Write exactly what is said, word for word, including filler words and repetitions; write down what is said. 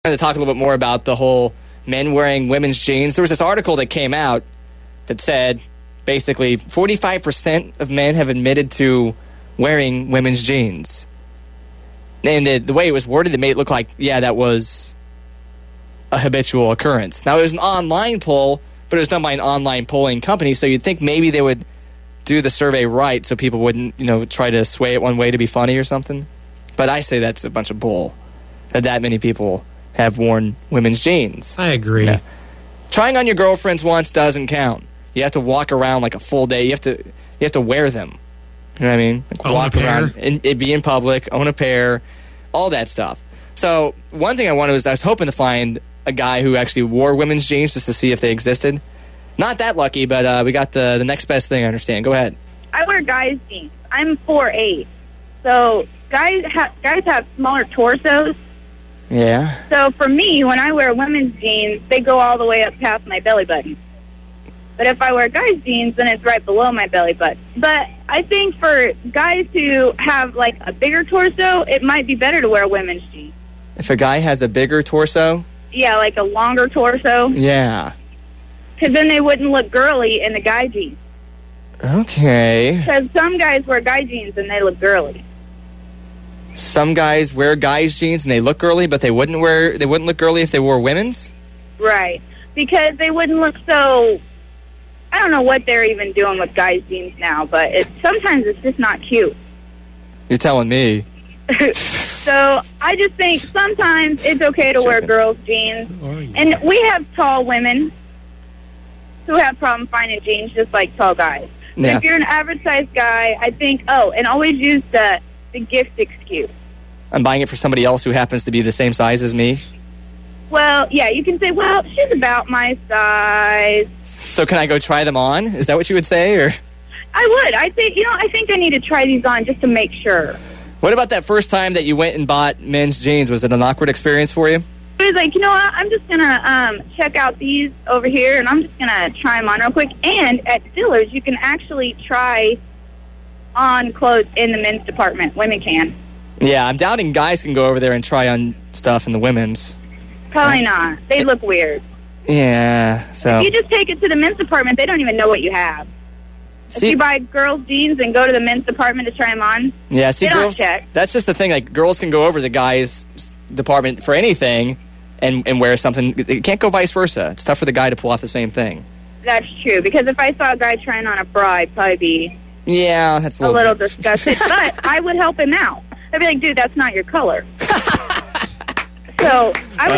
to talk a little bit more about the whole men wearing women's jeans. There was this article that came out that said basically forty-five percent of men have admitted to wearing women's jeans. And the, the way it was worded, it made it look like, yeah, that was a habitual occurrence. Now, it was an online poll, but it was done by an online polling company, so you'd think maybe they would do the survey right so people wouldn't, you know, try to sway it one way to be funny or something. But I say that's a bunch of bull, that that many people have worn women's jeans. I agree. Yeah. Trying on your girlfriends once doesn't count. You have to walk around like a full day. You have to you have to wear them. You know what I mean? Like own walk a pair. around, and, and be in public, own a pair, all that stuff. So one thing I wanted was I was hoping to find a guy who actually wore women's jeans just to see if they existed. Not that lucky, but uh, we got the the next best thing. I understand. Go ahead. I wear guys' jeans. I'm four eight, so guys ha- guys have smaller torsos. Yeah. So for me, when I wear women's jeans, they go all the way up past my belly button. But if I wear guys' jeans, then it's right below my belly button. But I think for guys who have, like, a bigger torso, it might be better to wear women's jeans. If a guy has a bigger torso? Yeah, like a longer torso. Yeah. Because then they wouldn't look girly in the guy jeans. Okay. Because some guys wear guy jeans and they look girly. Some guys wear guys' jeans and they look girly, but they wouldn't wear they wouldn't look girly if they wore women's? Right. Because they wouldn't look so... I don't know what they're even doing with guys' jeans now, but it, sometimes it's just not cute. You're telling me. So I just think sometimes it's okay to wear girls' jeans. And we have tall women who have problem finding jeans just like tall guys. But Yeah. if you're an average-sized guy, I think, oh, and always use the, the gift excuse. I'm buying it for somebody else who happens to be the same size as me. Well, yeah, you can say, well, she's about my size. So can I go try them on? Is that what you would say? Or I would. I think, you know, I think I need to try these on just to make sure. what about that first time that you went and bought men's jeans? Was it an awkward experience for you? I was like, you know what, I'm just going to um, check out these over here, and I'm just going to try them on real quick. And at Dillard's, you can actually try on clothes in the men's department. Women can. Yeah, I'm doubting guys can go over there and try on stuff in the women's. Probably not. They look weird. Yeah, so... If you just take it to the men's department, they don't even know what you have. See, if you buy girls' jeans and go to the men's department to try them on, yeah, see, they don't girls, check. That's just the thing. Like, girls can go over to the guys' department for anything and, and wear something. It can't go vice versa. It's tough for the guy to pull off the same thing. That's true, because if I saw a guy trying on a bra, I'd probably be Yeah, that's a a little, little disgusted. But I would help him out. I'd be like, dude, that's not your color. So I would